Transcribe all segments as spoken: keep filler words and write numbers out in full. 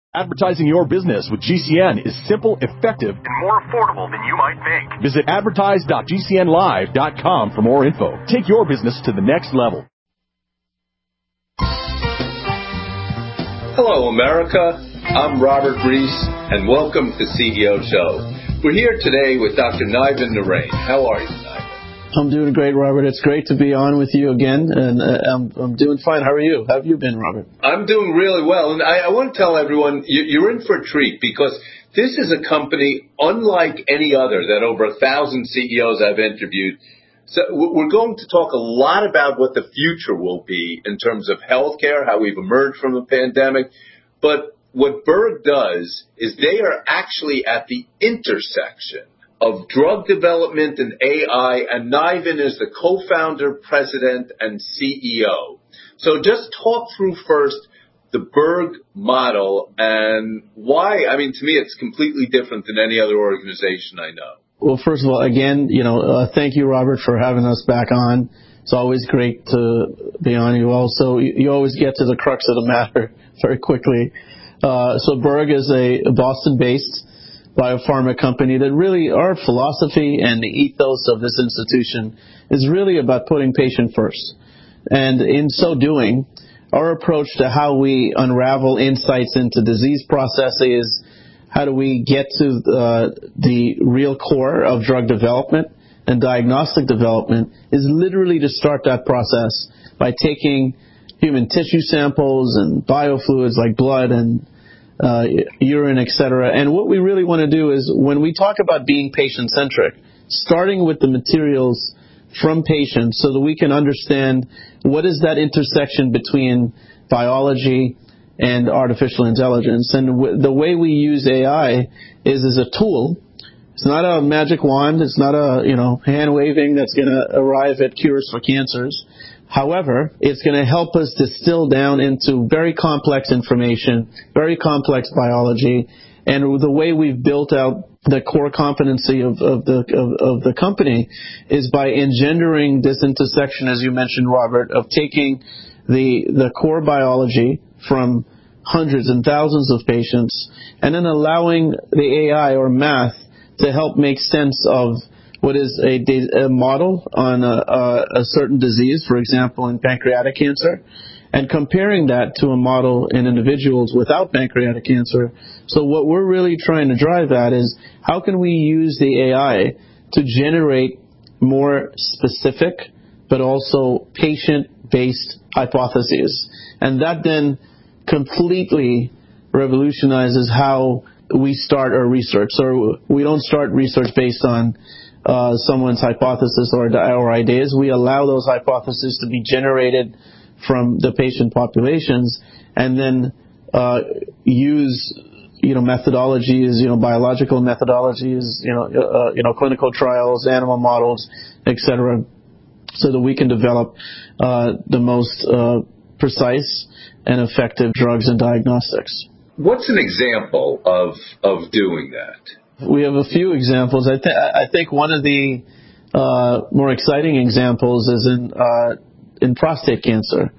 Advertising your business with G C N is simple, effective, and more affordable than you might think. Visit advertise dot g c n live dot com for more info. Take your business to the next level. Hello, America. I'm Robert Reese, and welcome to C E O Show. We're here today with Doctor Niven Narain. How are you, Niven? I'm doing great, Robert. It's great to be on with you again, and uh, I'm, I'm doing fine. How are you? How have you been, Robert? I'm doing really well, and I, I want to tell everyone you, you're in for a treat because this is a company unlike any other that over a thousand C E Os I've interviewed. So we're going to talk a lot about what the future will be in terms of healthcare, how we've emerged from the pandemic. But what Berg does is they are actually at the intersection of drug development and A I, and Niven is the co-founder, president, and C E O. So just talk through first the Berg model and why. I mean, to me, it's completely different than any other organization I know. Well, first of all, again, you know, uh, thank you, Robert, for having us back on. It's always great to be on. You also, you, you always get to the crux of the matter very quickly. Uh, so Berg is a Boston-based biopharma company that really, our philosophy and the ethos of this institution is really about putting patient first. And in so doing, our approach to how we unravel insights into disease processes, how do we get to uh, the real core of drug development and diagnostic development, is literally to start that process by taking human tissue samples and biofluids like blood and uh, urine, et cetera. And what we really want to do is, when we talk about being patient-centric, starting with the materials from patients so that we can understand what is that intersection between biology and artificial intelligence. And w- the way we use A I is as a tool. It's not a magic wand. It's not a, you know, hand waving that's going to arrive at cures for cancers. However, it's going to help us distill down into very complex information, very complex biology, and the way we've built out the core competency of, of the of, of the company is by engendering this intersection, as you mentioned, Robert, of taking the the core biology from hundreds and thousands of patients, and then allowing the A I or math to help make sense of what is a, a model on a, a, a certain disease, for example, in pancreatic cancer, and comparing that to a model in individuals without pancreatic cancer. So what we're really trying to drive at is, how can we use the A I to generate more specific but also patient-based hypotheses? And that then completely revolutionizes how we start our research. So we don't start research based on uh, someone's hypothesis or, or ideas. We allow those hypotheses to be generated from the patient populations, and then uh, use, you know, methodologies, you know, biological methodologies, you know, uh, you know, clinical trials, animal models, et cetera, so that we can develop uh, the most uh, precise and effective drugs and diagnostics. What's an example of of doing that? We have a few examples. I, th- I think one of the uh, more exciting examples is in uh, in prostate cancer.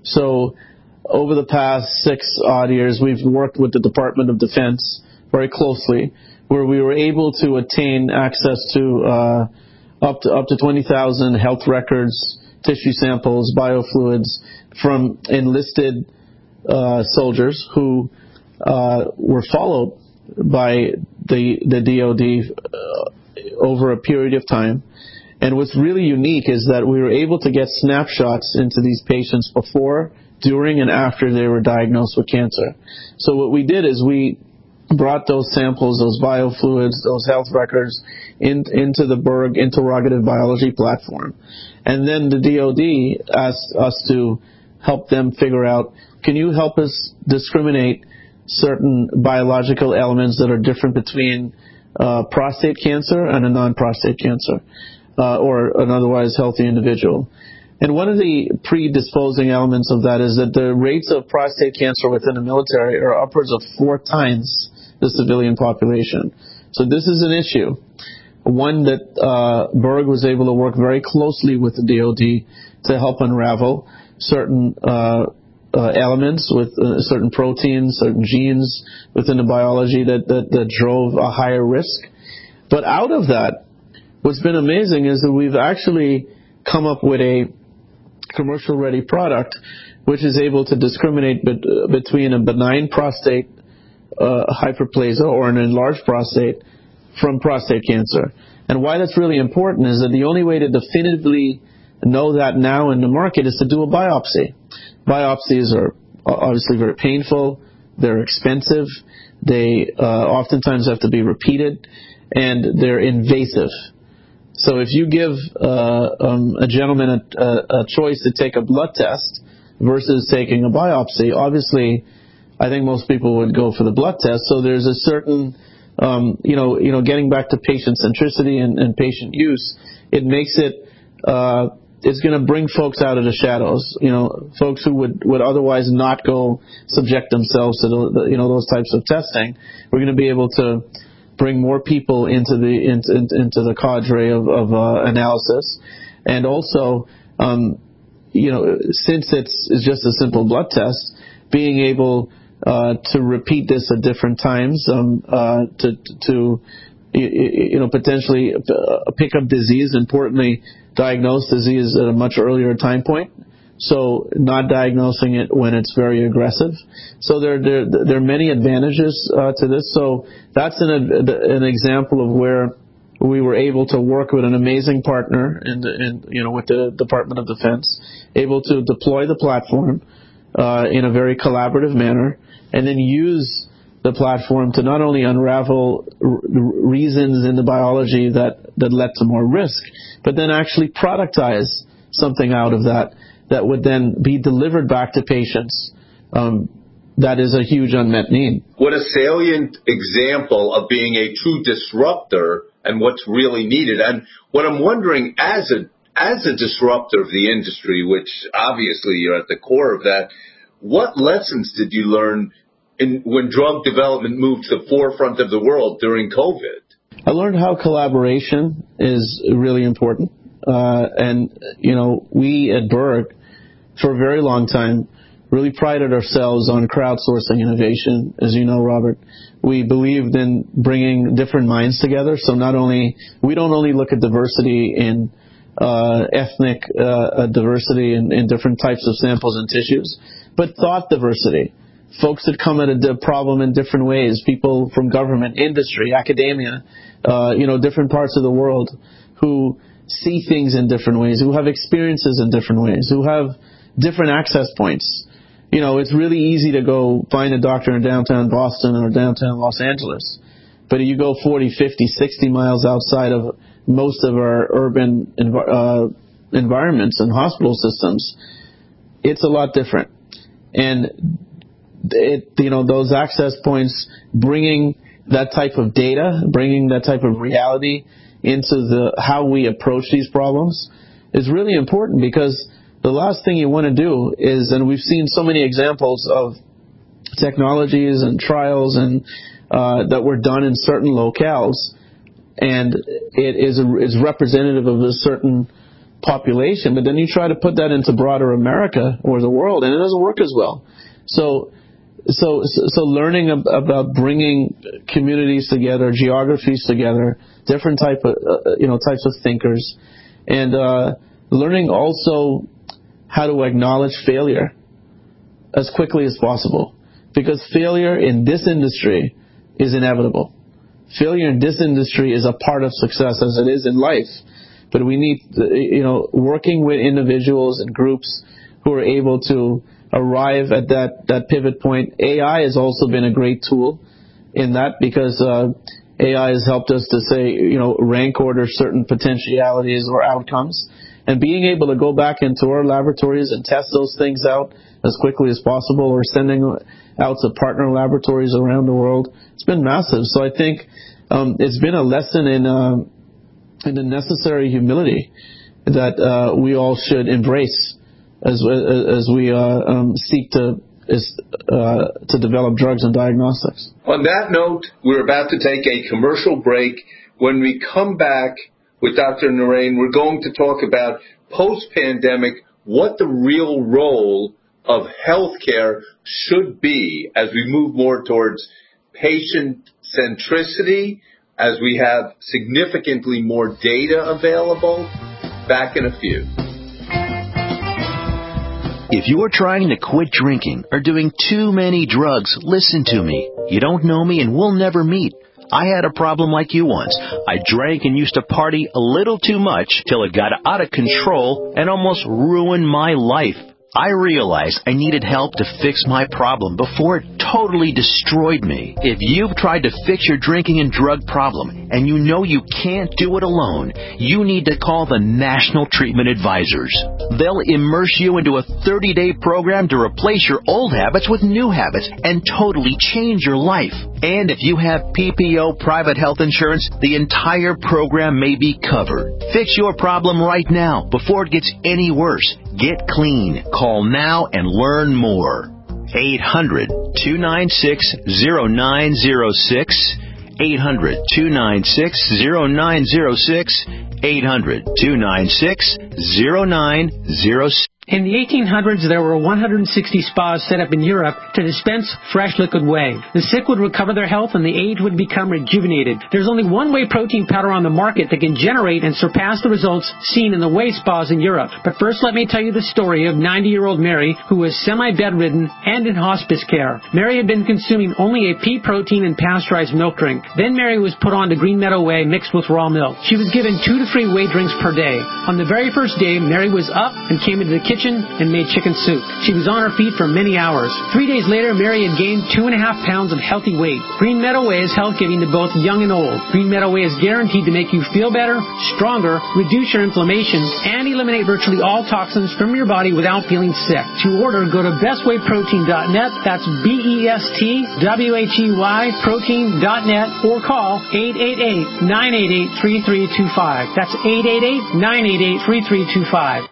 So over the past six odd years, we've worked with the Department of Defense very closely, where we were able to attain access to uh, up to up to twenty thousand health records, tissue samples, biofluids from enlisted uh, soldiers who uh, were followed by the the D O D uh, over a period of time. And what's really unique is that we were able to get snapshots into these patients before, during, and after they were diagnosed with cancer. So what we did is we brought those samples, those biofluids, those health records in, into the Berg interrogative biology platform. And then the D O D asked us to help them figure out, can you help us discriminate certain biological elements that are different between uh, prostate cancer and a non-prostate cancer? Uh, or an otherwise healthy individual. And one of the predisposing elements of that is that the rates of prostate cancer within the military are upwards of four times the civilian population. So this is an issue, one that uh, Berg was able to work very closely with the D O D to help unravel certain uh, uh, elements with uh, certain proteins, certain genes within the biology that, that, that drove a higher risk. But out of that, what's been amazing is that we've actually come up with a commercial-ready product which is able to discriminate bet- between a benign prostate uh, hyperplasia or an enlarged prostate from prostate cancer. And why that's really important is that the only way to definitively know that now in the market is to do a biopsy. Biopsies are obviously very painful, they're expensive, they uh, oftentimes have to be repeated, and they're invasive. So if you give uh, um, a gentleman a, a, a choice to take a blood test versus taking a biopsy, obviously I think most people would go for the blood test. So there's a certain, um, you know, you know, getting back to patient centricity and, and patient use, it makes it, uh, it's going to bring folks out of the shadows. You know, folks who would, would otherwise not go subject themselves to the, the, you know, those types of testing. We're going to be able to bring more people into the into, into the cadre of, of uh, analysis, and also, um, you know, since it's, it's just a simple blood test, being able uh, to repeat this at different times, um, uh, to to you know potentially pick up disease, importantly, diagnose disease at a much earlier time point. So not diagnosing it when it's very aggressive. So there there, there are many advantages uh, to this. So that's an an example of where we were able to work with an amazing partner, in, the, in you know with the Department of Defense, able to deploy the platform uh, in a very collaborative manner, and then use the platform to not only unravel r- reasons in the biology that that led to more risk, but then actually productize something out of that that would then be delivered back to patients. Um, that is a huge unmet need. What a salient example of being a true disruptor and what's really needed. And what I'm wondering, as a as a disruptor of the industry, which obviously you're at the core of that, what lessons did you learn in, when drug development moved to the forefront of the world during COVID? I learned how collaboration is really important. Uh, and, you know, we at Berg, for a very long time, really prided ourselves on crowdsourcing innovation. As you know, Robert, we believed in bringing different minds together. So not only, we don't only look at diversity in uh, ethnic uh, diversity in, in different types of samples and tissues, but thought diversity. Folks that come at a problem in different ways, people from government, industry, academia, uh, you know, different parts of the world who see things in different ways, who have experiences in different ways, who have different access points. You know, it's really easy to go find a doctor in downtown Boston or downtown Los Angeles. But if you go forty, fifty, sixty miles outside of most of our urban env- uh, environments and hospital systems, it's a lot different. And it, you know, those access points, bringing that type of data, bringing that type of reality into the how we approach these problems is really important, because the last thing you want to do is, and we've seen so many examples of technologies and trials and uh, that were done in certain locales, and it is a, is representative of a certain population, but then you try to put that into broader America or the world, and it doesn't work as well. So, so, so learning about bringing communities together, geographies together, different type of uh, you know types of thinkers, and uh, learning also how to acknowledge failure as quickly as possible, because failure in this industry is inevitable. Failure in this industry is a part of success, as it is in life. But we need, you know, working with individuals and groups who are able to arrive at that, that pivot point. A I has also been a great tool in that, because uh, A I has helped us to say, you know, rank order certain potentialities or outcomes. And being able to go back into our laboratories and test those things out as quickly as possible, or sending out to partner laboratories around the world, it's been massive. So I think um, it's been a lesson in uh, in the necessary humility that uh, we all should embrace as as we uh, um, seek to is, uh, to develop drugs and diagnostics. On that note, we're about to take a commercial break. When we come back with Doctor Narain, we're going to talk about post-pandemic, what the real role of healthcare should be as we move more towards patient centricity, as we have significantly more data available? Back in a few. If you're trying to quit drinking or doing too many drugs, listen to me. You don't know me and we'll never meet. I had a problem like you once. I drank and used to party a little too much till it got out of control and almost ruined my life. I realized I needed help to fix my problem before it totally destroyed me. If you've tried to fix your drinking and drug problem and you know you can't do it alone, you need to call the National Treatment Advisors. They'll immerse you into a thirty-day program to replace your old habits with new habits and totally change your life. And if you have P P O private health insurance, the entire program may be covered. Fix your problem right now before it gets any worse. Get clean. Call now and learn more. eight hundred, two nine six, zero nine zero six. eight hundred, two nine six, zero nine zero six. eight hundred, two nine six, zero nine zero six. In the eighteen hundreds, there were one hundred sixty spas set up in Europe to dispense fresh liquid whey. The sick would recover their health and the aged would become rejuvenated. There's only one whey protein powder on the market that can generate and surpass the results seen in the whey spas in Europe. But first, let me tell you the story of ninety-year-old Mary, who was semi-bedridden and in hospice care. Mary had been consuming only a pea protein and pasteurized milk drink. Then Mary was put on to Green Meadow Whey mixed with raw milk. She was given two to three whey drinks per day. On the very first day, Mary was up and came into the kitchen and made chicken soup. She was on her feet for many hours. Three days later, Mary had gained two and a half pounds of healthy weight. Green Meadow Whey is health-giving to both young and old. Green Meadow Whey is guaranteed to make you feel better, stronger, reduce your inflammation, and eliminate virtually all toxins from your body without feeling sick. To order, go to best whey protein dot net. That's B E S T W H E Y protein dot net, or call eight eight eight, nine eight eight, three three two five. That's eight eight eight, nine eight eight, three three two five.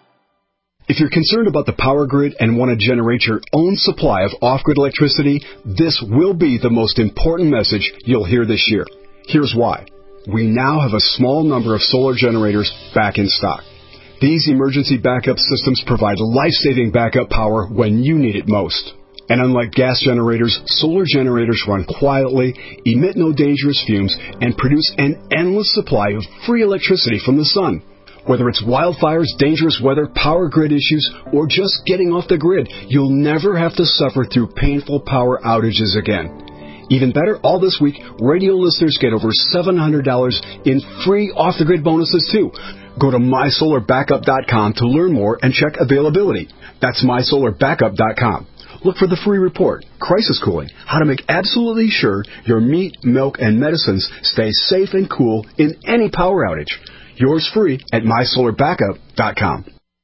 If you're concerned about the power grid and want to generate your own supply of off-grid electricity, this will be the most important message you'll hear this year. Here's why. We now have a small number of solar generators back in stock. These emergency backup systems provide life-saving backup power when you need it most. And unlike gas generators, solar generators run quietly, emit no dangerous fumes, and produce an endless supply of free electricity from the sun. Whether it's wildfires, dangerous weather, power grid issues, or just getting off the grid, you'll never have to suffer through painful power outages again. Even better, all this week, radio listeners get over seven hundred dollars in free off-the-grid bonuses, too. Go to my solar backup dot com to learn more and check availability. That's my solar backup dot com. Look for the free report, Crisis Cooling, how to make absolutely sure your meat, milk, and medicines stay safe and cool in any power outage. Yours free at my solar backup dot com.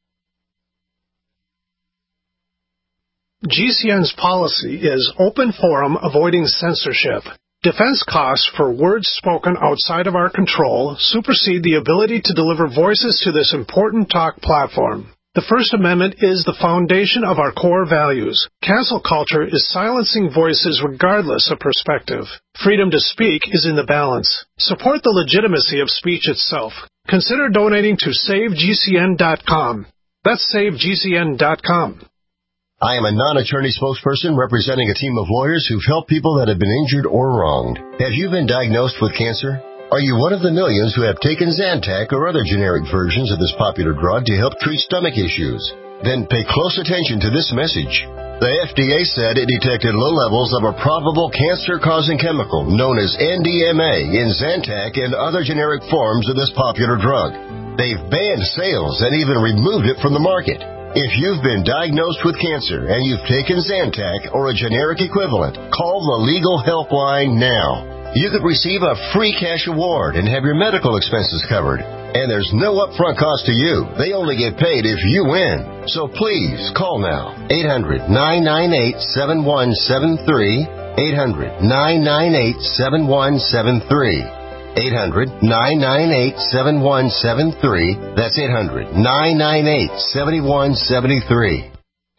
G C N's policy is open forum, avoiding censorship. Defense costs for words spoken outside of our control supersede the ability to deliver voices to this important talk platform. The First Amendment is the foundation of our core values. Cancel culture is silencing voices regardless of perspective. Freedom to speak is in the balance. Support the legitimacy of speech itself. Consider donating to save G C N dot com. That's save G C N dot com. I am a non-attorney spokesperson representing a team of lawyers who've helped people that have been injured or wronged. Have you been diagnosed with cancer? Are you one of the millions who have taken Zantac or other generic versions of this popular drug to help treat stomach issues? Then pay close attention to this message. The F D A said it detected low levels of a probable cancer-causing chemical known as N D M A in Zantac and other generic forms of this popular drug. They've banned sales and even removed it from the market. If you've been diagnosed with cancer and you've taken Zantac or a generic equivalent, call the legal helpline now. You could receive a free cash award and have your medical expenses covered. And there's no upfront cost to you. They only get paid if you win. So please, call now. eight hundred, nine nine eight, seven one seven three. eight hundred, nine nine eight, seven one seven three. eight hundred, nine nine eight, seven one seven three. That's eight hundred, nine nine eight, seven one seven three.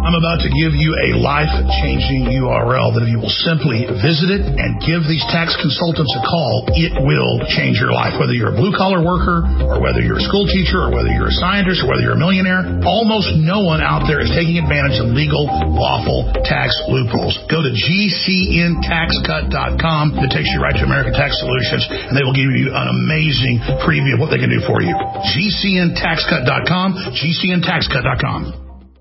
I'm about to give you a life-changing U R L that if you will simply visit it and give these tax consultants a call, it will change your life. Whether you're a blue-collar worker or whether you're a school teacher or whether you're a scientist or whether you're a millionaire, almost no one out there is taking advantage of legal, lawful tax loopholes. Go to G C N tax cut dot com. It takes you right to American Tax Solutions, and they will give you an amazing preview of what they can do for you. G C N tax cut dot com, G C N tax cut dot com.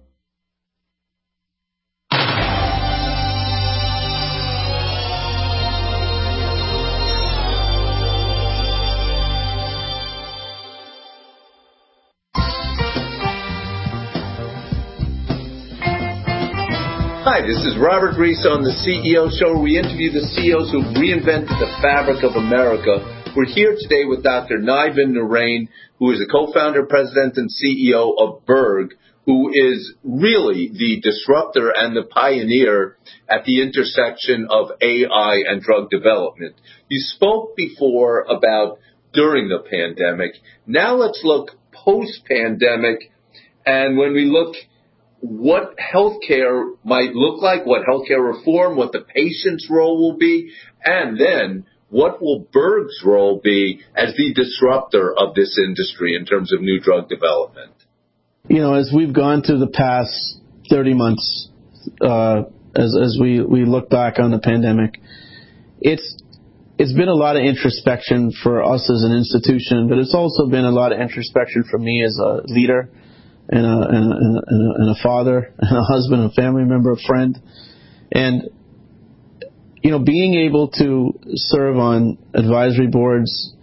Hi, this is Robert Reese on the C E O Show, where we interview the C E Os who reinvented the fabric of America. We're here today with Doctor Navin Narain, who is the co-founder, president, and C E O of Berg, who is really the disruptor and the pioneer at the intersection of A I and drug development. You spoke before about during the pandemic. Now let's look post-pandemic, and when we look what healthcare might look like, what healthcare reform, what the patient's role will be, and then what will Berg's role be as the disruptor of this industry in terms of new drug development? You know, as we've gone through the past thirty months, uh, as as we, we look back on the pandemic, it's it's been a lot of introspection for us as an institution, but it's also been a lot of introspection for me as a leader, and a, and, a, and, a, and a father, and a husband, a family member, a friend. And, you know, being able to serve on advisory boards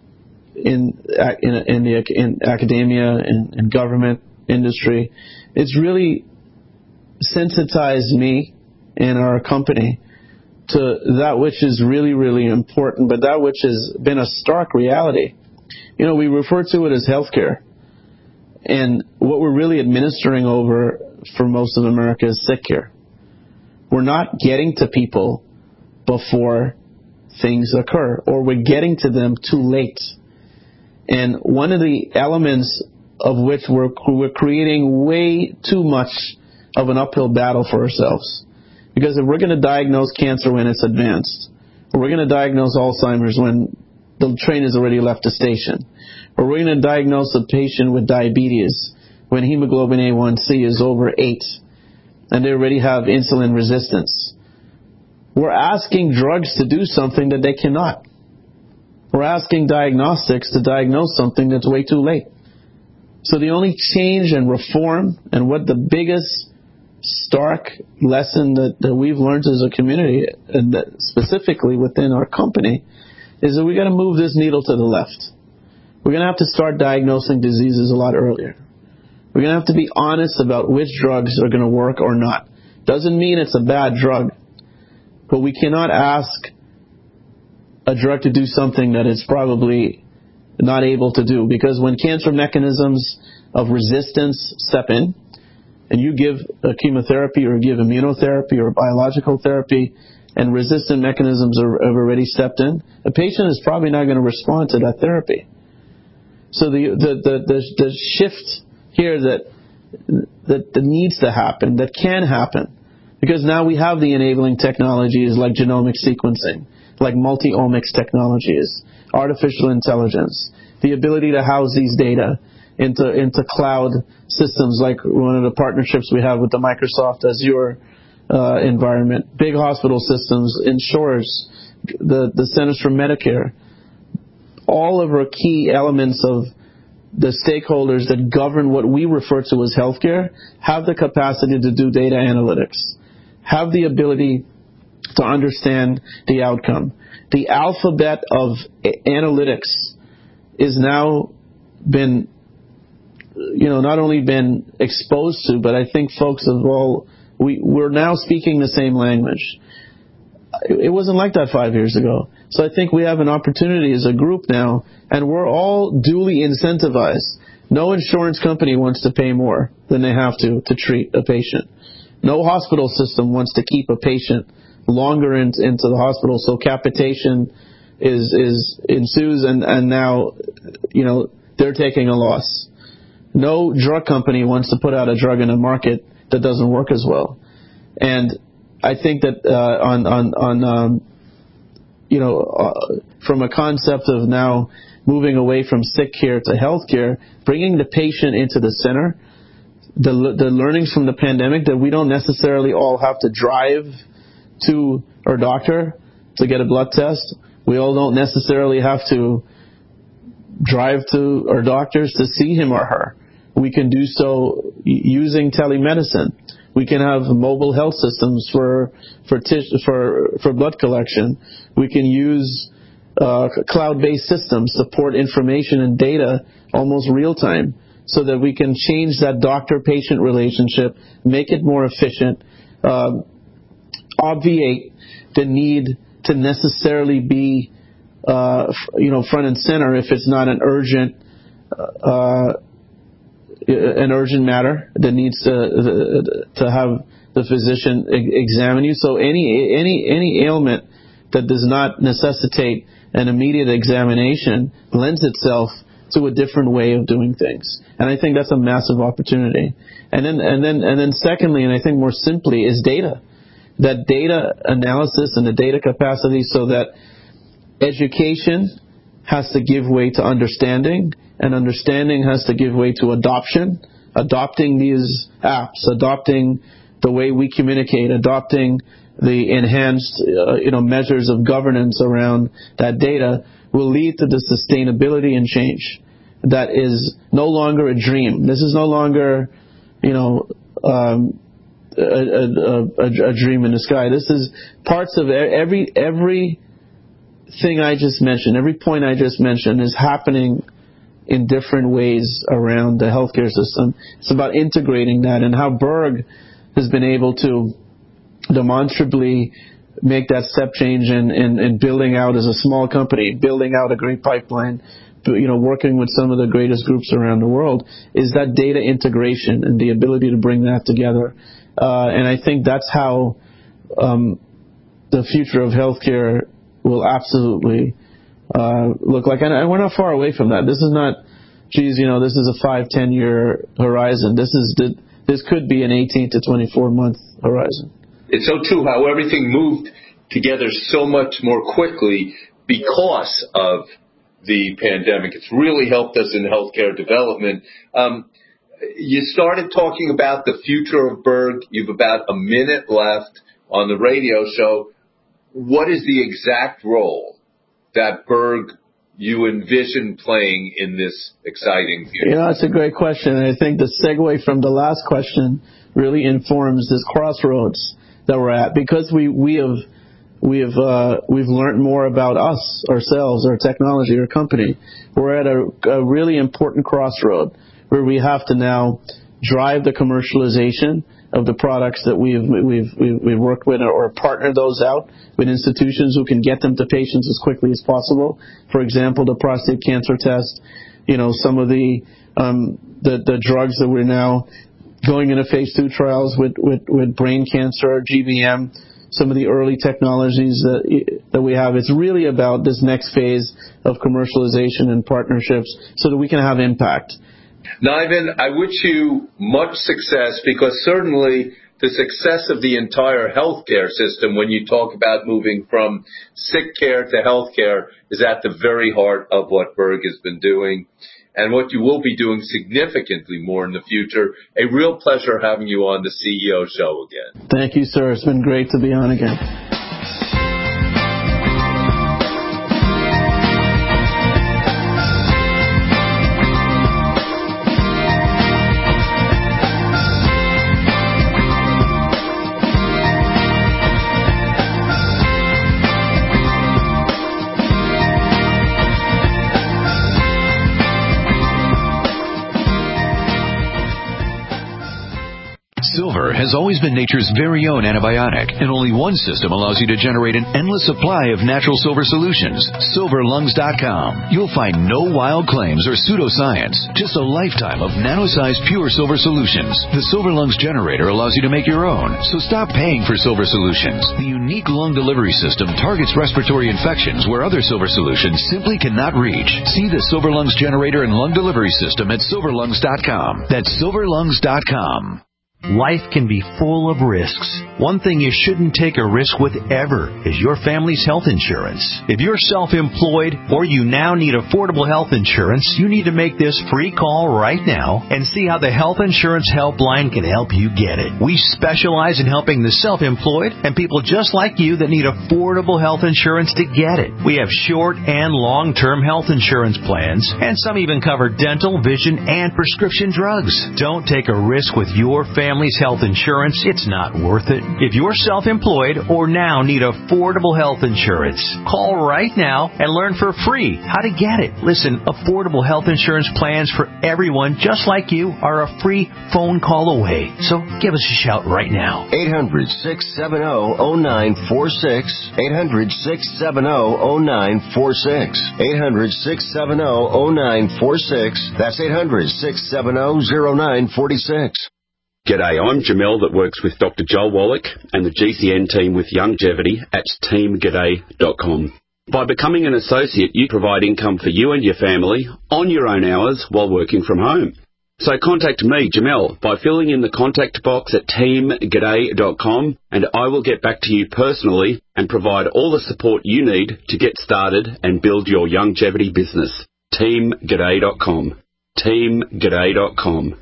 in in, in the in academia and, and government industry, it's really sensitized me and our company to that which is really, really important, but that which has been a stark reality. You know, we refer to it as healthcare. And what we're really administering over for most of America is sick care. We're not getting to people before things occur, or we're getting to them too late. And one of the elements of which we're, we're creating way too much of an uphill battle for ourselves. Because if we're going to diagnose cancer when it's advanced, or we're going to diagnose Alzheimer's when the train has already left the station, or we're going to diagnose a patient with diabetes when hemoglobin A one C is over eight and they already have insulin resistance. We're asking drugs to do something that they cannot. We're asking diagnostics to diagnose something that's way too late. So the only change and reform, and what the biggest stark lesson that, that we've learned as a community, and that specifically within our company, is that we got to move this needle to the left. We're going to have to start diagnosing diseases a lot earlier. We're going to have to be honest about which drugs are going to work or not. Doesn't mean it's a bad drug, but we cannot ask a drug to do something that it's probably not able to do. Because when cancer mechanisms of resistance step in, and you give a chemotherapy or give immunotherapy or biological therapy, and resistant mechanisms are, have already stepped in, a patient is probably not going to respond to that therapy. So the the the, the, the shift here that, that that needs to happen, that can happen, because now we have the enabling technologies like genomic sequencing, like multi-omics technologies, artificial intelligence, the ability to house these data into into cloud systems like one of the partnerships we have with the Microsoft Azure uh, environment, big hospital systems, insurers, the, the Centers for Medicare. All of our key elements of the stakeholders that govern what we refer to as healthcare have the capacity to do data analytics, have the ability to understand the outcome. The alphabet of analytics is now been, you know, not only been exposed to, but I think folks have all, we, we're now speaking the same language. It wasn't like that five years ago. So I think we have an opportunity as a group now, and we're all duly incentivized. No insurance company wants to pay more than they have to to treat a patient. No hospital system wants to keep a patient longer in, into the hospital, so capitation is is ensues, and, and now, you know, they're taking a loss. No drug company wants to put out a drug in the market that doesn't work as well. And I think that uh, on on on um, you know uh, from a concept of now moving away from sick care to health care, bringing the patient into the center, the the learnings from the pandemic that we don't necessarily all have to drive to our doctor to get a blood test. We all don't necessarily have to drive to our doctors to see him or her. We can do so using telemedicine. We can have mobile health systems for for tis- for for blood collection. We can use uh, cloud-based systems, support information and data almost real time, so that we can change that doctor-patient relationship, make it more efficient, uh, obviate the need to necessarily be uh, you know front and center if it's not an urgent. Uh, an urgent matter that needs to to have the physician examine you. So any any any ailment that does not necessitate an immediate examination lends itself to a different way of doing things. And I think that's a massive opportunity. And then and then and then secondly, and I think more simply, is data. That data analysis and the data capacity, so that education has to give way to understanding, and understanding has to give way to adoption, adopting these apps, adopting the way we communicate, adopting the enhanced uh, you know, measures of governance around that data will lead to the sustainability and change that is no longer a dream. This is no longer, you know, um, a, a, a, a dream in the sky. This is parts of every every thing I just mentioned, every point I just mentioned is happening in different ways around the healthcare system. It's about integrating that, and how Berg has been able to demonstrably make that step change in, in, in building out as a small company, building out a great pipeline, you know, working with some of the greatest groups around the world, is that data integration and the ability to bring that together. Uh, and I think that's how um, the future of healthcare will absolutely uh, look like. And we're not far away from that. This is not, geez, you know, this is a five, ten year horizon. This is this could be an eighteen to twenty-four month horizon. It's so true how everything moved together so much more quickly because of the pandemic. It's really helped us in healthcare development. Um, you started talking about the future of Berg. You've about a minute left on the radio show. What is the exact role that Berg you envision playing in this exciting future? You know, that's a great question. And I think the segue from the last question really informs this crossroads that we're at, because we, we have we have uh, we've learned more about us, ourselves, our technology, our company. We're at a, a really important crossroad where we have to now drive the commercialization of the products that we've we've we've, we've worked with, or partner those out with institutions who can get them to patients as quickly as possible. For example, the prostate cancer test, you know, some of the um, the, the drugs that we're now going into phase two trials with, with, with brain cancer, G B M, some of the early technologies that that we have. It's really about this next phase of commercialization and partnerships so that we can have impact. Niven, I wish you much success, because certainly the success of the entire healthcare system, when you talk about moving from sick care to healthcare, is at the very heart of what Berg has been doing and what you will be doing significantly more in the future. A real pleasure having you on the C E O Show again. Thank you, sir. It's been great to be on again. Silver has always been nature's very own antibiotic, and only one system allows you to generate an endless supply of natural silver solutions. silver lungs dot com. You'll find no wild claims or pseudoscience, just a lifetime of nano-sized pure silver solutions. The Silver Lungs generator allows you to make your own, so stop paying for silver solutions. The unique lung delivery system targets respiratory infections where other silver solutions simply cannot reach. See the Silver Lungs generator and lung delivery system at silver lungs dot com. That's silver lungs dot com. Life can be full of risks. One thing you shouldn't take a risk with ever is your family's health insurance. If you're self-employed or you now need affordable health insurance, you need to make this free call right now and see how the Health Insurance Helpline can help you get it. We specialize in helping the self-employed and people just like you that need affordable health insurance to get it. We have short and long-term health insurance plans, and some even cover dental, vision, and prescription drugs. Don't take a risk with your family. Family's health insurance, it's not worth it. If you're self-employed or now need affordable health insurance, call right now and learn for free how to get it. Listen, affordable health insurance plans for everyone just like you are a free phone call away. So give us a shout right now. eight hundred, six seven zero, zero nine four six. eight hundred, six seven zero, zero nine four six. eight hundred, six seven zero, zero nine four six. That's eight hundred, six seven zero, zero nine four six. G'day, I'm Jamel that works with Doctor Joel Wallach and the G C N team with Longevity at team g'day dot com. By becoming an associate, you provide income for you and your family on your own hours while working from home. So contact me, Jamel, by filling in the contact box at team g'day dot com, and I will get back to you personally and provide all the support you need to get started and build your longevity business. team g'day dot com. team g'day dot com.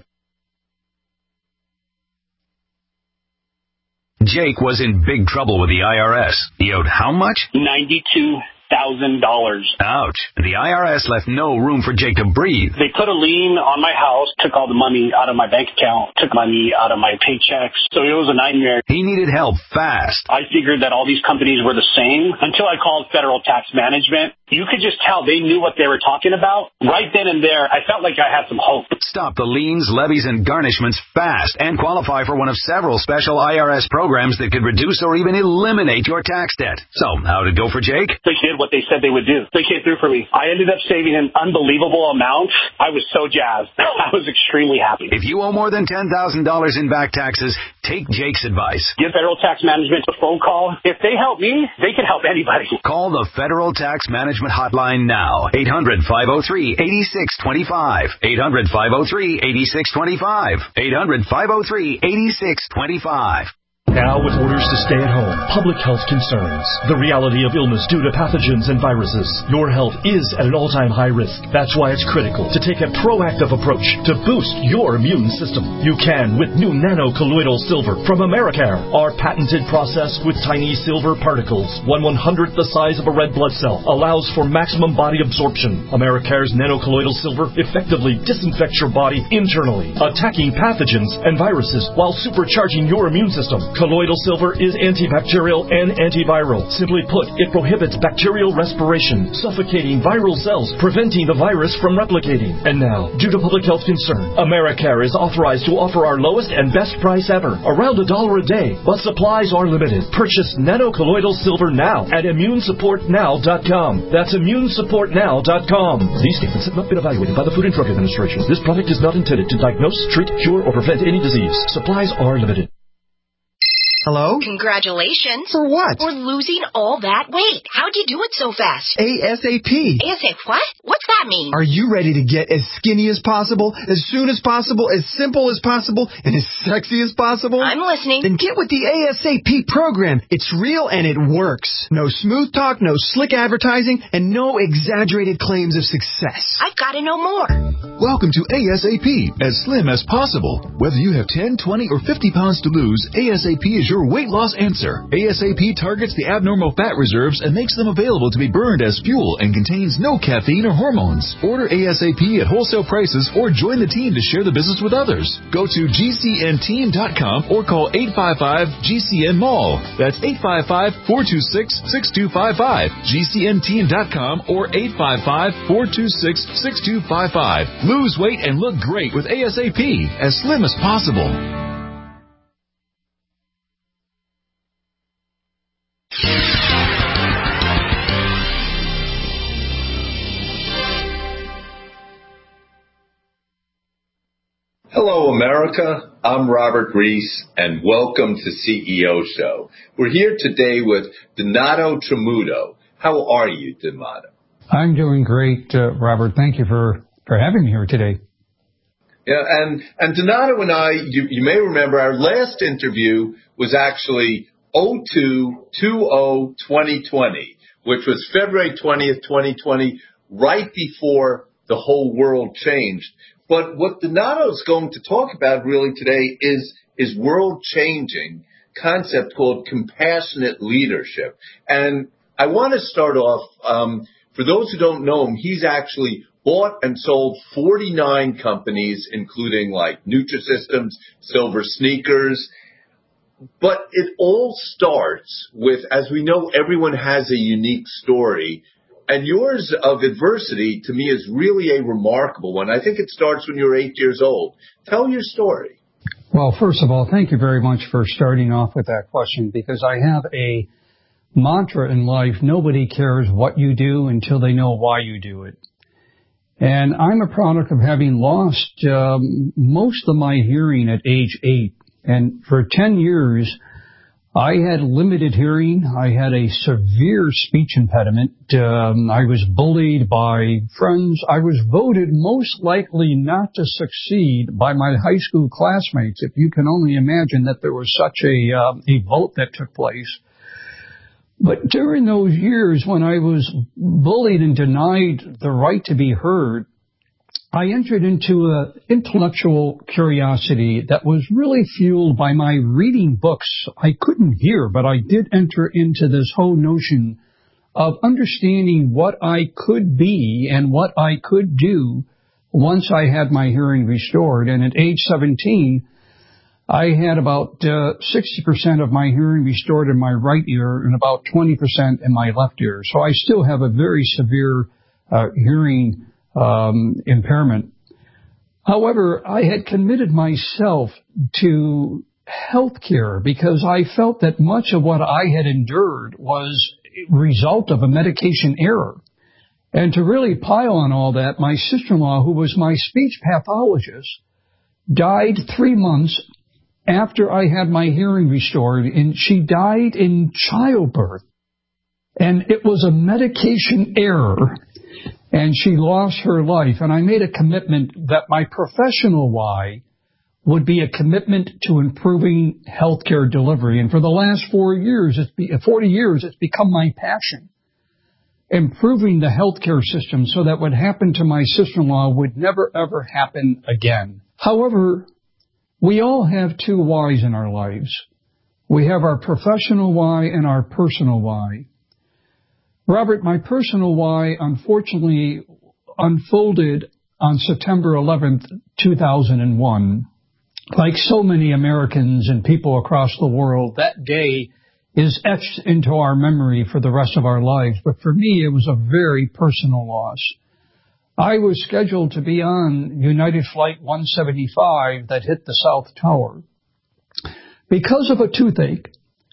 Jake was in big trouble with the I R S. He owed how much? ninety-two thousand dollars. Ouch. The I R S left no room for Jake to breathe. They put a lien on my house, took all the money out of my bank account, took money out of my paychecks. So it was a nightmare. He needed help fast. I figured that all these companies were the same until I called Federal Tax Management. You could just tell they knew what they were talking about. Right then and there, I felt like I had some hope. Stop the liens, levies, and garnishments fast and qualify for one of several special I R S programs that could reduce or even eliminate your tax debt. So, how'd it go for Jake? They did what they said they would do. They came through for me. I ended up saving an unbelievable amount. I was so jazzed. I was extremely happy. If you owe more than ten thousand dollars in back taxes, take Jake's advice. Give Federal Tax Management a phone call. If they help me, they can help anybody. Call the Federal Tax Management Hotline now. eight hundred, five oh three, eight six two five. eight hundred, five oh three, eight six two five. eight hundred, five oh three, eight six two five. Now with orders to stay at home, public health concerns, the reality of illness due to pathogens and viruses, your health is at an all-time high risk. That's why it's critical to take a proactive approach to boost your immune system. You can with new nano-colloidal silver from Americare. Our patented process with tiny silver particles, one one-hundredth the size of a red blood cell, allows for maximum body absorption. Americare's nano-colloidal silver effectively disinfects your body internally, attacking pathogens and viruses while supercharging your immune system. Colloidal silver is antibacterial and antiviral. Simply put, it prohibits bacterial respiration, suffocating viral cells, preventing the virus from replicating. And now, due to public health concern, Americare is authorized to offer our lowest and best price ever, around a dollar a day. But supplies are limited. Purchase nano-colloidal silver now at immune support now dot com. That's immune support now dot com. These statements have not been evaluated by the Food and Drug Administration. This product is not intended to diagnose, treat, cure, or prevent any disease. Supplies are limited. Hello? Congratulations. For what? For losing all that weight. How'd you do it so fast? ASAP. ASAP what? What's that mean? Are you ready to get as skinny as possible, as soon as possible, as simple as possible, and as sexy as possible? I'm listening. Then get with the ASAP program. It's real and it works. No smooth talk, no slick advertising, and no exaggerated claims of success. I've got to know more. Welcome to ASAP, as slim as possible. Whether you have ten, twenty, or fifty pounds to lose, ASAP is your weight loss answer. ASAP targets the abnormal fat reserves and makes them available to be burned as fuel and contains no caffeine or hormones. Order ASAP at wholesale prices or join the team to share the business with others. Go to G C N team dot com or call eight five five G C N mall. That's eight five five, four two six, six two five five. G C N team dot com or eight five five, four two six, six two five five. Lose weight and look great with ASAP, as slim as possible. Hello, America. I'm Robert Reese, and welcome to C E O Show. We're here today with Donato Tramuto. How are you, Donato? I'm doing great, uh, Robert. Thank you for, for having me here today. Yeah, and, and Donato and I, you, you may remember our last interview was actually oh two two oh twenty twenty, which was February twentieth, twenty twenty, right before the whole world changed. But what Donato's going to talk about really today is, is world-changing concept called compassionate leadership. And I want to start off, um, for those who don't know him, he's actually bought and sold forty-nine companies, including like Nutrisystems, Silver Sneakers. But it all starts with, as we know, everyone has a unique story. And yours of adversity, to me, is really a remarkable one. I think it starts when you're eight years old. Tell your story. Well, first of all, thank you very much for starting off with that question, because I have a mantra in life: nobody cares what you do until they know why you do it. And I'm a product of having lost um, most of my hearing at age eight. And for ten years, I had limited hearing. I had a severe speech impediment. Um, I was bullied by friends. I was voted most likely not to succeed by my high school classmates. If you can only imagine that there was such a, uh, a vote that took place. But during those years when I was bullied and denied the right to be heard, I entered into an intellectual curiosity that was really fueled by my reading books. I couldn't hear, but I did enter into this whole notion of understanding what I could be and what I could do once I had my hearing restored. And at age seventeen, I had about uh, sixty percent of my hearing restored in my right ear and about twenty percent in my left ear. So I still have a very severe uh, hearing um, impairment. However, I had committed myself to health care because I felt that much of what I had endured was a result of a medication error. And to really pile on all that, my sister-in-law, who was my speech pathologist, died three months after I had my hearing restored, and she died in childbirth. And it was a medication error, and she lost her life. And I made a commitment that my professional why would be a commitment to improving healthcare delivery. And for the last four years, it's be, forty years, it's become my passion, improving the healthcare system so that what happened to my sister-in-law would never, ever happen again. However, we all have two whys in our lives. We have our professional why and our personal why. Robert, my personal why, unfortunately, unfolded on September eleventh, two thousand one. Like so many Americans and people across the world, that day is etched into our memory for the rest of our lives. But for me, it was a very personal loss. I was scheduled to be on United Flight one seventy-five that hit the South Tower. Because of a toothache,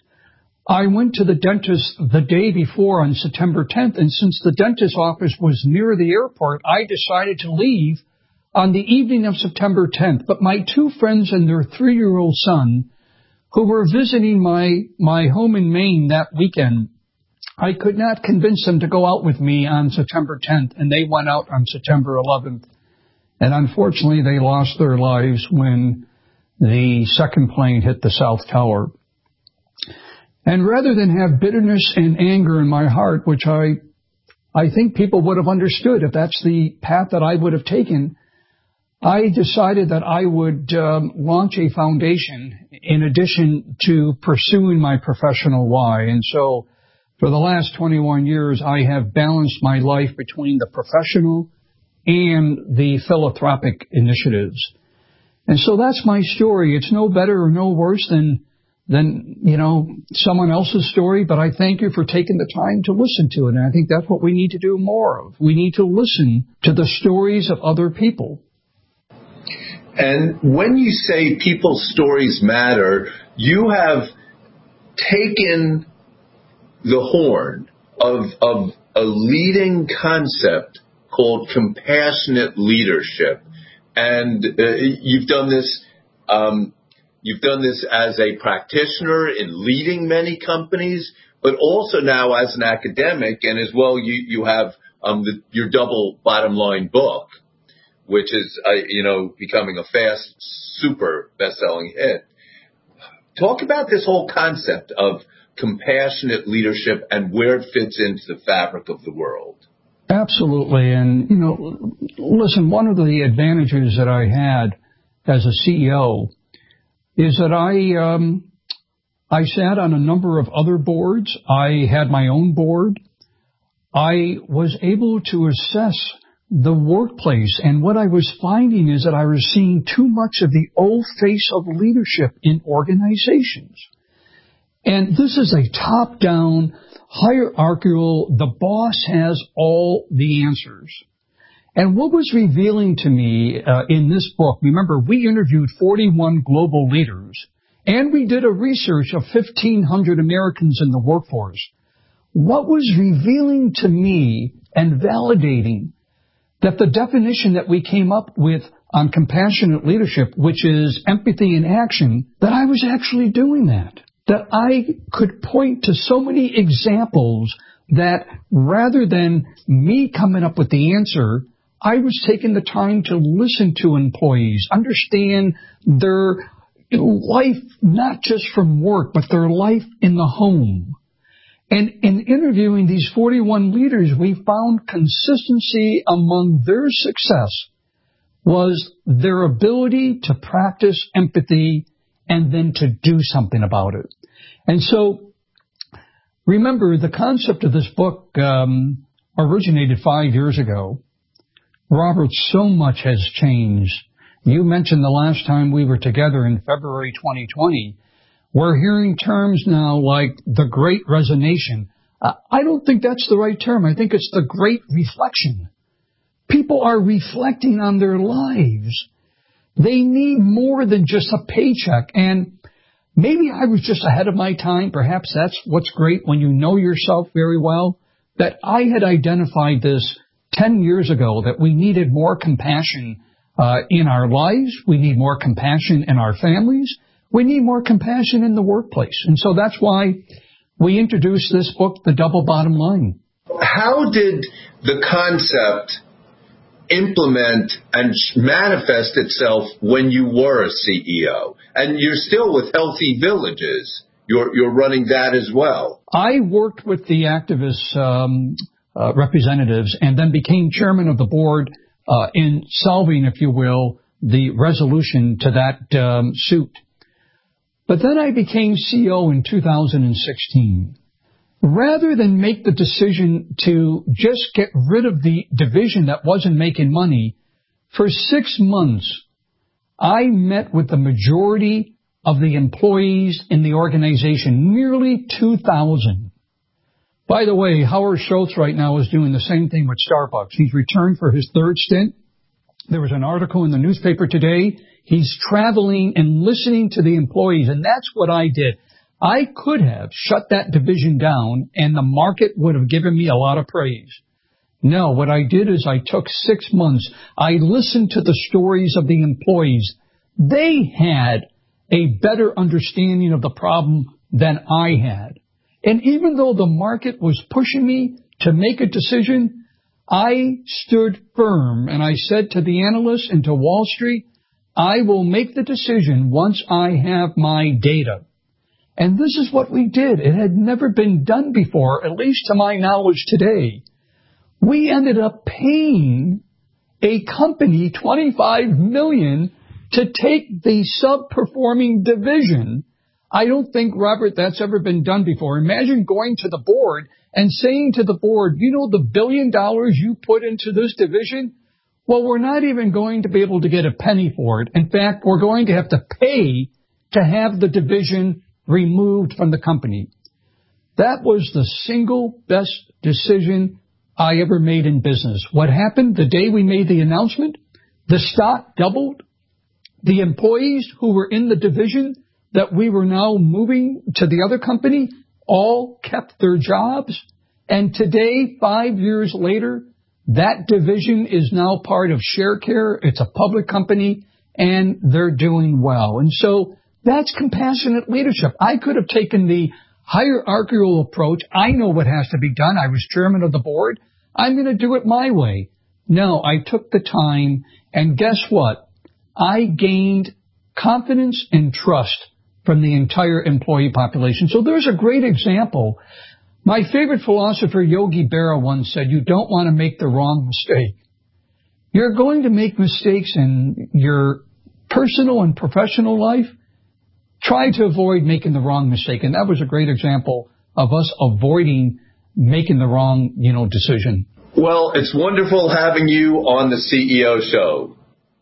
I went to the dentist the day before on September tenth, and since the dentist's office was near the airport, I decided to leave on the evening of September tenth. But my two friends and their three-year-old son, who were visiting my, my home in Maine that weekend, I could not convince them to go out with me on September tenth, and they went out on September eleventh. And unfortunately, they lost their lives when the second plane hit the South Tower. And rather than have bitterness and anger in my heart, which I, I think people would have understood if that's the path that I would have taken, I decided that I would um, launch a foundation in addition to pursuing my professional why. And so for the last twenty-one years, I have balanced my life between the professional and the philanthropic initiatives. And so that's my story. It's no better or no worse than, than, you know, someone else's story, but I thank you for taking the time to listen to it. And I think that's what we need to do more of. We need to listen to the stories of other people. And when you say people's stories matter, you have taken the horn of, of a leading concept called compassionate leadership. And uh, you've done this, um, you've done this as a practitioner in leading many companies, but also now as an academic, and as well you, you have um, the, your double bottom line book, which is, uh, you know, becoming a fast, super best-selling hit. Talk about this whole concept of compassionate leadership and where it fits into the fabric of the world. Absolutely. And, you know, listen, one of the advantages that I had as a C E O is that I, um, I sat on a number of other boards. I had my own board. I was able to assess the workplace, and what I was finding is that I was seeing too much of the old face of leadership in organizations. And this is a top-down, hierarchical, the boss has all the answers. And what was revealing to me uh, in this book, remember, we interviewed forty-one global leaders, and we did a research of fifteen hundred Americans in the workforce. What was revealing to me and validating that the definition that we came up with on compassionate leadership, which is empathy in action, that I was actually doing that. That I could point to so many examples that rather than me coming up with the answer, I was taking the time to listen to employees, understand their life, not just from work, but their life in the home. And in interviewing these forty-one leaders, we found consistency among their success was their ability to practice empathy and then to do something about it. And so, remember, the concept of this book um, originated five years ago. Robert, so much has changed. You mentioned the last time we were together in February twenty twenty. We're hearing terms now like the Great Resignation. Uh, I don't think that's the right term. I think it's the Great Reflection. People are reflecting on their lives. They need more than just a paycheck. And maybe I was just ahead of my time. Perhaps that's what's great when you know yourself very well. That I had identified this ten years ago, that we needed more compassion uh, in our lives. We need more compassion in our families. We need more compassion in the workplace. And so that's why we introduced this book, The Double Bottom Line. How did the concept implement and manifest itself when you were a C E O? And you're still with Healthy Villages. You're, you're running that as well. I worked with the activist um, uh, representatives and then became chairman of the board uh, in solving, if you will, the resolution to that um, suit. But then I became C E O in two thousand sixteen. Rather than make the decision to just get rid of the division that wasn't making money, for six months, I met with the majority of the employees in the organization, nearly two thousand. By the way, Howard Schultz right now is doing the same thing with Starbucks. He's returned for his third stint. There was an article in the newspaper today. He's traveling and listening to the employees, and that's what I did. I could have shut that division down, and the market would have given me a lot of praise. No, what I did is I took six months. I listened to the stories of the employees. They had a better understanding of the problem than I had. And even though the market was pushing me to make a decision, I stood firm, and I said to the analysts and to Wall Street, I will make the decision once I have my data. And this is what we did. It had never been done before, at least to my knowledge today. We ended up paying a company twenty-five million dollars to take the sub-performing division. I don't think, Robert, that's ever been done before. Imagine going to the board and saying to the board, you know the billion dollars you put into this division? Well, we're not even going to be able to get a penny for it. In fact, we're going to have to pay to have the division removed from the company. That was the single best decision I ever made in business. What happened the day we made the announcement? The stock doubled. The employees who were in the division that we were now moving to the other company all kept their jobs. And today, five years later, that division is now part of ShareCare. It's a public company, and they're doing well. And so that's compassionate leadership. I could have taken the hierarchical approach. I know what has to be done. I was chairman of the board. I'm going to do it my way. No, I took the time, and guess what? I gained confidence and trust from the entire employee population. So there's a great example. My favorite philosopher, Yogi Berra, once said, you don't want to make the wrong mistake. You're going to make mistakes in your personal and professional life. Try to avoid making the wrong mistake. And that was a great example of us avoiding making the wrong, you know, decision. Well, it's wonderful having you on the C E O Show.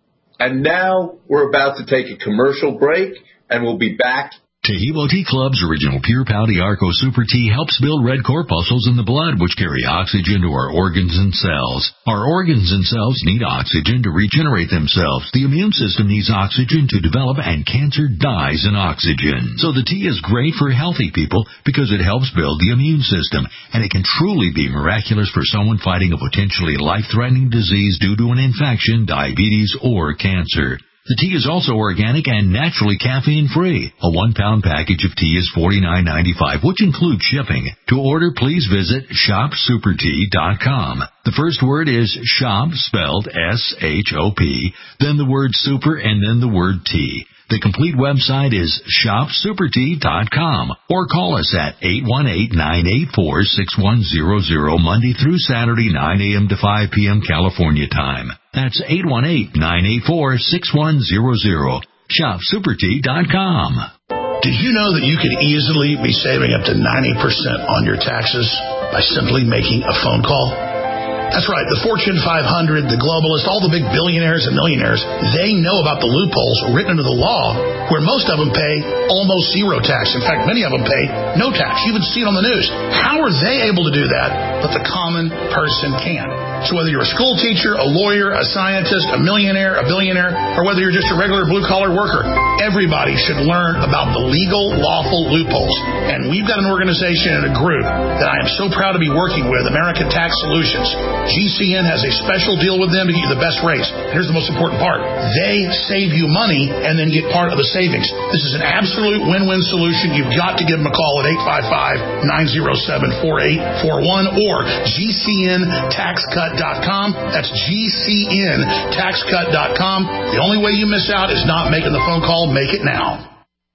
And now we're about to take a commercial break, and we'll be back. Taheebo Tea Club's original Pure Pau Arco Super Tea helps build red corpuscles in the blood, which carry oxygen to our organs and cells. Our organs and cells need oxygen to regenerate themselves. The immune system needs oxygen to develop, and cancer dies in oxygen. So the tea is great for healthy people because it helps build the immune system, and it can truly be miraculous for someone fighting a potentially life-threatening disease due to an infection, diabetes, or cancer. The tea is also organic and naturally caffeine-free. A one-pound package of tea is forty-nine ninety-five, which includes shipping. To order, please visit shop super tea dot com. The first word is shop, spelled S H O P, then the word super, and then the word tea. The complete website is shop super tea dot com, or call us at eight one eight, nine eight four, six one zero zero Monday through Saturday, nine a.m. to five p.m. California time. That's eight one eight, nine eight four, six one zero zero. shop super tea dot com. Did you know that you could easily be saving up to ninety percent on your taxes by simply making a phone call? That's right, the Fortune five hundred, the globalists, all the big billionaires and millionaires, they know about the loopholes written into the law where most of them pay almost zero tax. In fact, many of them pay no tax. You even see it on the news. How are they able to do that, but the common person can? So whether you're a school teacher, a lawyer, a scientist, a millionaire, a billionaire, or whether you're just a regular blue-collar worker, everybody should learn about the legal, lawful loopholes. And we've got an organization and a group that I am so proud to be working with, American Tax Solutions. G C N has a special deal with them to get you the best rates. Here's the most important part. They save you money and then get part of the savings. This is an absolute win-win solution. You've got to give them a call at eight five five, nine zero seven, four eight four one or G C N tax cut dot com. That's G C N tax cut dot com. The only way you miss out is not making the phone call. Make it now.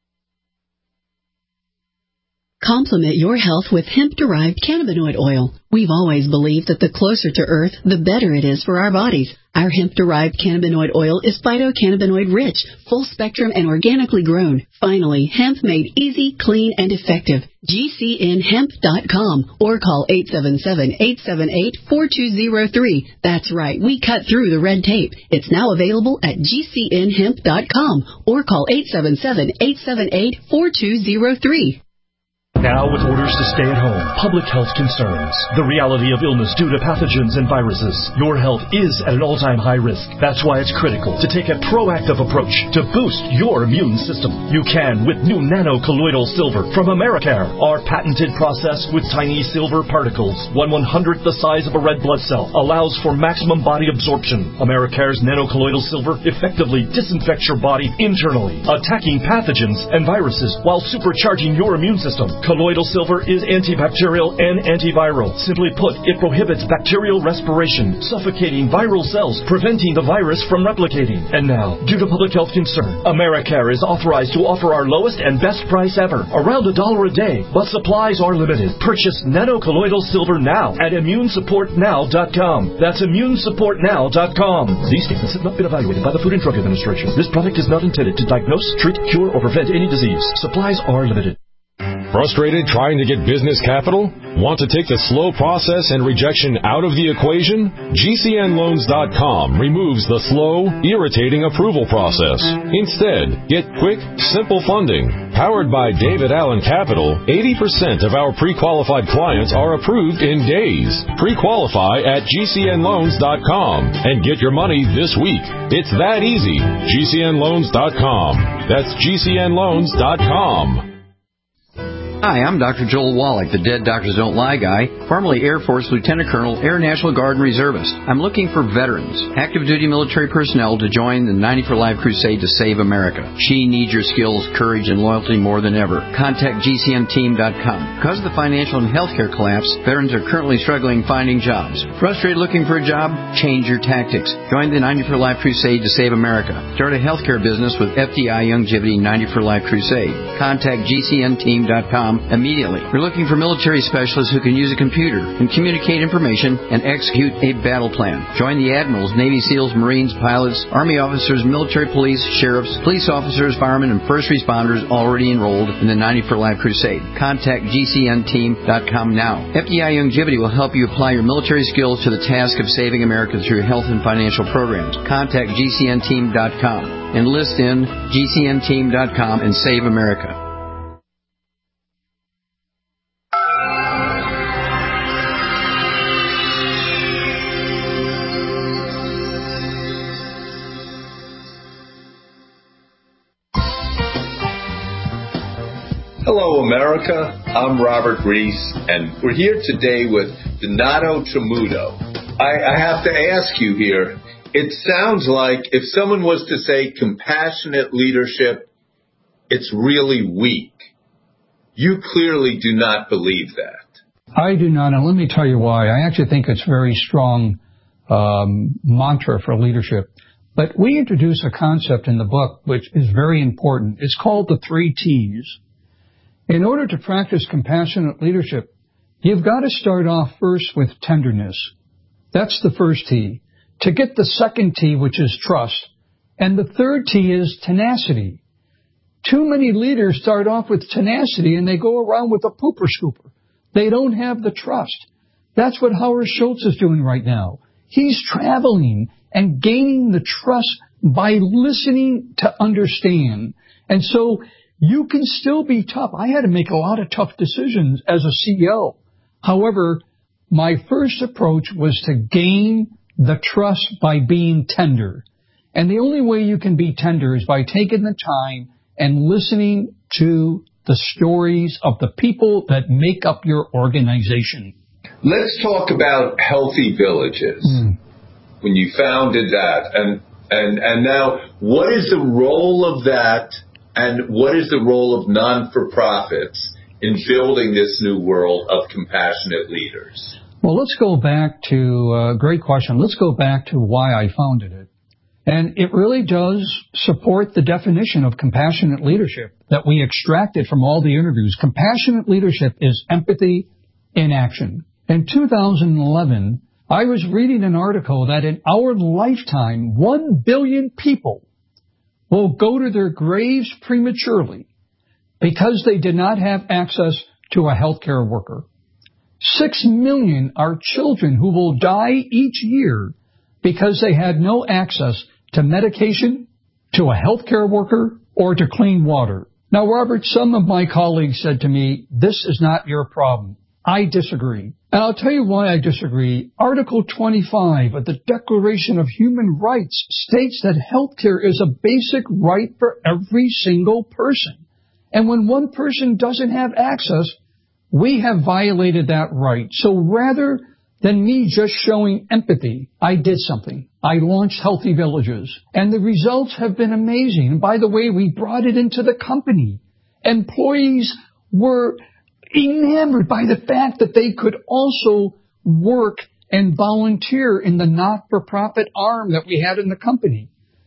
Complement your health with hemp-derived cannabinoid oil. We've always believed that the closer to Earth, the better it is for our bodies. Our hemp-derived cannabinoid oil is phytocannabinoid-rich, full-spectrum, and organically grown. Finally, hemp made easy, clean, and effective. G C N hemp dot com or call eight seven seven, eight seven eight, four two zero three. That's right, we cut through the red tape. It's now available at G C N hemp dot com or call eight seven seven, eight seven eight, four two zero three. Now with orders to stay at home, public health concerns, the reality of illness due to pathogens and viruses, your health is at an all-time high risk. That's why it's critical to take a proactive approach to boost your immune system. You can with new nano-colloidal silver from Americare. Our patented process with tiny silver particles, one one-hundredth the size of a red blood cell, allows for maximum body absorption. Americare's nano-colloidal silver effectively disinfects your body internally, attacking pathogens and viruses while supercharging your immune system. Colloidal silver is antibacterial and antiviral. Simply put, it prohibits bacterial respiration, suffocating viral cells, preventing the virus from replicating. And now, due to public health concern, Americare is authorized to offer our lowest and best price ever, around a dollar a day, but supplies are limited. Purchase nano-colloidal silver now at immune support now dot com. That's immune support now dot com. These statements have not been evaluated by the Food and Drug Administration. This product is not intended to diagnose, treat, cure, or prevent any disease. Supplies are limited. Frustrated trying to get business capital? Want to take the slow process and rejection out of the equation? G C N loans dot com removes the slow, irritating approval process. Instead, get quick, simple funding. Powered by David Allen Capital, eighty percent of our pre-qualified clients are approved in days. Pre-qualify at G C N loans dot com and get your money this week. It's that easy. G C N loans dot com. That's G C N loans dot com. Hi, I'm Doctor Joel Wallach, the Dead Doctors Don't Lie guy, formerly Air Force Lieutenant Colonel, Air National Guard and Reservist. I'm looking for veterans, active duty military personnel to join the ninety for Life crusade to save America. She needs your skills, courage, and loyalty more than ever. Contact G C N team dot com. Because of the financial and healthcare collapse, veterans are currently struggling finding jobs. Frustrated looking for a job? Change your tactics. Join the ninety for Life crusade to save America. Start a healthcare business with F D I Youngevity ninety for Life crusade. Contact G C N team dot com immediately. We're looking for military specialists who can use a computer and communicate information and execute a battle plan. Join the admirals, Navy SEALs, Marines, pilots, Army officers, military police, sheriffs, police officers, firemen, and first responders already enrolled in the ninety for Life crusade. Contact G C N team dot com now. F D I Youngevity will help you apply your military skills to the task of saving America through health and financial programs. Contact G C N team dot com. Enlist in G C N team dot com and save America. Hello, America. I'm Robert Reese, and we're here today with Donato Tramuto. I, I have to ask you here, it sounds like if someone was to say compassionate leadership, it's really weak. You clearly do not believe that. I do not, and let me tell you why. I actually think it's a very strong um, mantra for leadership. But we introduce a concept in the book which is very important. It's called the three T's. In order to practice compassionate leadership, you've got to start off first with tenderness. That's the first T. To get the second T, which is trust. And the third T is tenacity. Too many leaders start off with tenacity and they go around with a pooper scooper. They don't have the trust. That's what Howard Schultz is doing right now. He's traveling and gaining the trust by listening to understand. And so you can still be tough. I had to make a lot of tough decisions as a C E O. However, my first approach was to gain the trust by being tender. And the only way you can be tender is by taking the time and listening to the stories of the people that make up your organization. Let's talk about Healthy Villages. Mm. When you founded that, and, and, and now what is the role of that? And what is the role of non-for-profits in building this new world of compassionate leaders? Well, let's go back to, uh, great question. Let's go back to why I founded it. And it really does support the definition of compassionate leadership that we extracted from all the interviews. Compassionate leadership is empathy in action. In two thousand eleven, I was reading an article that in our lifetime, one billion people will go to their graves prematurely because they did not have access to a healthcare worker. Six million are children who will die each year because they had no access to medication, to a healthcare worker, or to clean water. Now, Robert, some of my colleagues said to me, this is not your problem. I disagree. And I'll tell you why I disagree. Article twenty-five of the Declaration of Human Rights states that healthcare is a basic right for every single person. And when one person doesn't have access, we have violated that right. So rather than me just showing empathy, I did something. I launched Healthy Villages. And the results have been amazing. And by the way, we brought it into the company. Employees were enamored by the fact that they could also work and volunteer in the not-for-profit arm that we had in the company.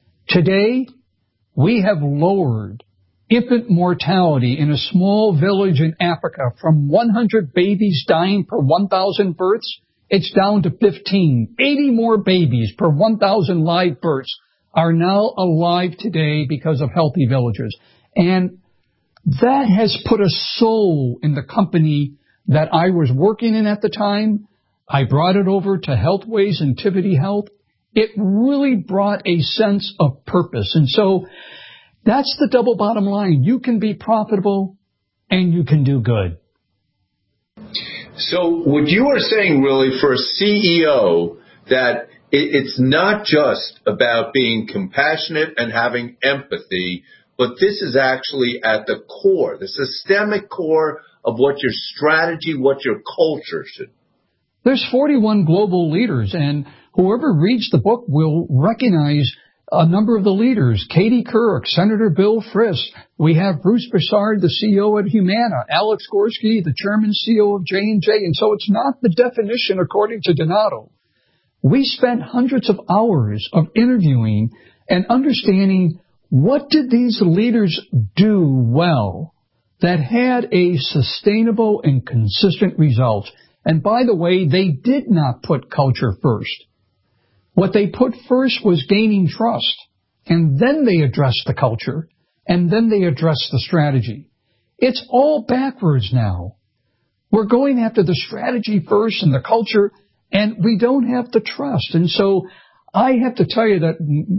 Today, we have lowered infant mortality in a small village in Africa from one hundred babies dying per one thousand births. It's down to fifteen. eighty more babies per one thousand live births are now alive today because of Healthy Villages. And that has put a soul in the company that I was working in at the time. I brought it over to Healthways and Tivity Health. It really brought a sense of purpose. And so that's the double bottom line. You can be profitable and you can do good. So what you are saying really for a C E O that it's not just about being compassionate and having empathy, but this is actually at the core, the systemic core of what your strategy, what your culture should be? There's forty-one global leaders, and whoever reads the book will recognize a number of the leaders. Katie Couric, Senator Bill Frist. We have Bruce Broussard, the C E O at Humana. Alex Gorski, the Chairman C E O of J and J. And so it's not the definition according to Donato. We spent hundreds of hours of interviewing and understanding what did these leaders do well that had a sustainable and consistent result. And by the way, they did not put culture first. What they put first was gaining trust, and then they addressed the culture, and then they addressed the strategy. It's all backwards now. We're going after the strategy first and the culture, and we don't have the trust. And so I have to tell you that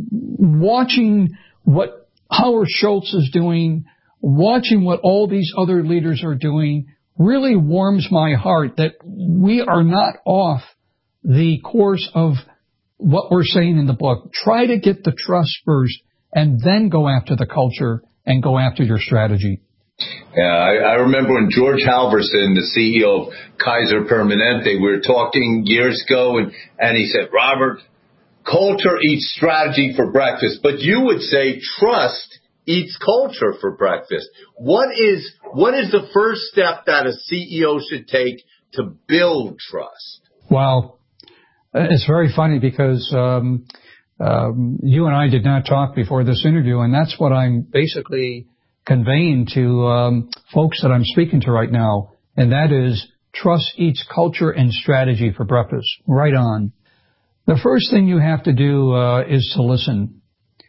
watching what Howard Schultz is doing, watching what all these other leaders are doing, really warms my heart that we are not off the course of what we're saying in the book. Try to get the trust first and then go after the culture and go after your strategy. Yeah, I, I remember when George Halverson, the C E O of Kaiser Permanente, we were talking years ago, and, and he said, Robert, culture eats strategy for breakfast, but you would say trust eats culture for breakfast. What is what is the first step that a C E O should take to build trust? Well, it's very funny because um, um, you and I did not talk before this interview, and that's what I'm basically conveying to um, folks that I'm speaking to right now, and that is trust eats culture and strategy for breakfast. Right on. The first thing you have to do uh, is to listen.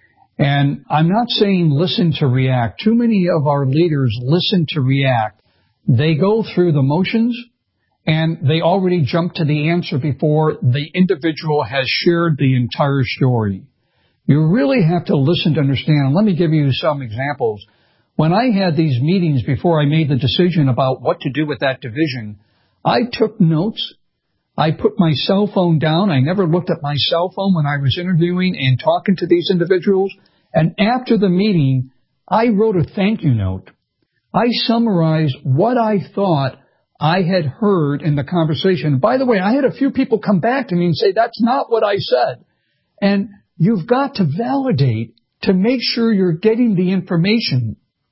And I'm not saying listen to react. Too many of our leaders listen to react. They go through the motions, and they already jump to the answer before the individual has shared the entire story. You really have to listen to understand. Let me give you some examples. When I had these meetings before I made the decision about what to do with that division, I took notes. I put my cell phone down. I never looked at my cell phone when I was interviewing and talking to these individuals. And after the meeting, I wrote a thank you note. I summarized what I thought I had heard in the conversation. By the way, I had a few people come back to me and say, that's not what I said. And you've got to validate to make sure you're getting the information.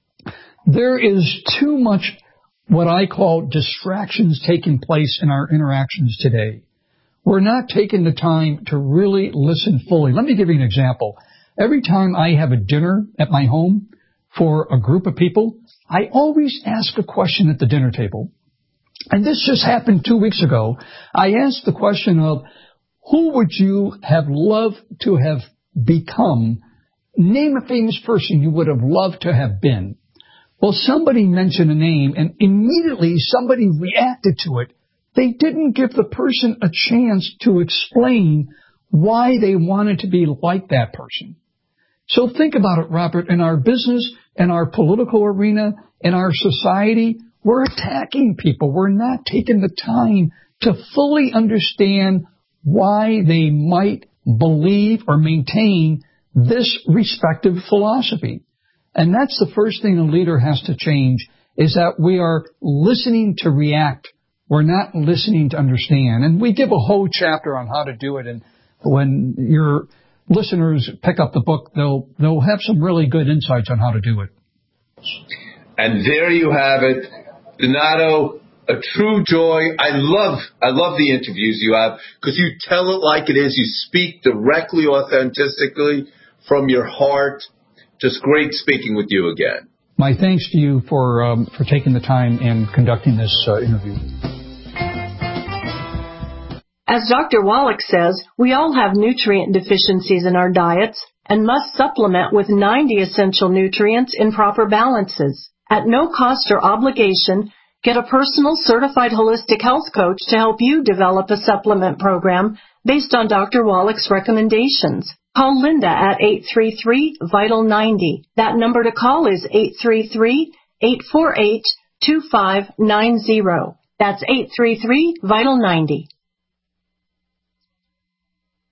There is too much what I call distractions taking place in our interactions today. We're not taking the time to really listen fully. Let me give you an example. Every time I have a dinner at my home for a group of people, I always ask a question at the dinner table. And this just happened two weeks ago. I asked the question of, who would you have loved to have become? Name a famous person you would have loved to have been. Well, somebody mentioned a name, and immediately somebody reacted to it. They didn't give the person a chance to explain why they wanted to be like that person. So think about it, Robert. In our business, in our political arena, in our society, we're attacking people. We're not taking the time to fully understand why they might believe or maintain this respective philosophy. And that's the first thing a leader has to change, is that we are listening to react. We're not listening to understand. And we give a whole chapter on how to do it. And when your listeners pick up the book, they'll they'll have some really good insights on how to do it. And there you have it. Donato, a true joy. I love I love the interviews you have because you tell it like it is. You speak directly, authentically from your heart. Just great speaking with you again. My thanks to you for um, for taking the time and conducting this uh, interview. As Doctor Wallach says, we all have nutrient deficiencies in our diets and must supplement with ninety essential nutrients in proper balances. At no cost or obligation, get a personal certified holistic health coach to help you develop a supplement program based on Doctor Wallach's recommendations. Call Linda at eight three three, vital ninety. That number to call is eight three three, eight four eight, two five nine zero. That's eight three three, vital ninety.